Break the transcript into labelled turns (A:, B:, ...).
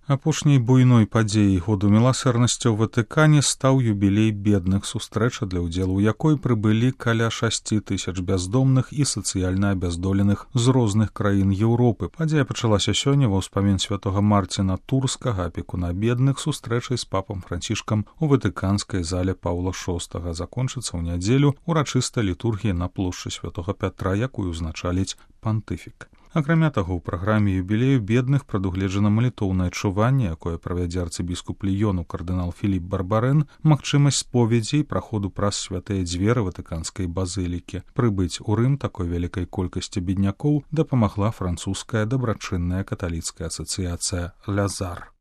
A: Апошняй буйной падзеяй году міласэрнасці ў Ватыкане стаў юбілей бедных, сустрэча, для ўдзелу ў якой прыбылі каля 6 000 бяздомных і сацыяльна абяздоленых з розных краін Еўропы. Падзея пачалася сёння ва ўспамін святога Марціна Турскага, апекуна бедных, сустрэчай з папам Францішкам у ватыканскай зале Паўла VI. Закончыцца ў нядзелю урачыстая літургія на плошчы святога Пятра, якую узначаліць пантыфік. Акрамя таго, у праграме юбілею бедных прадугледжана малітоўнае чуванне, якое правядзе арцыбіскуп Ліёну кардынал Філіп Барбарэн, магчымасць споведзі і праходу праз святыя дзверы ватыканскай базылікі. Прыбыць у Рым такой вялікай колькасці беднякоў дапамагла французская дабрачынная каталіцкая асацыяцыя «Лазар».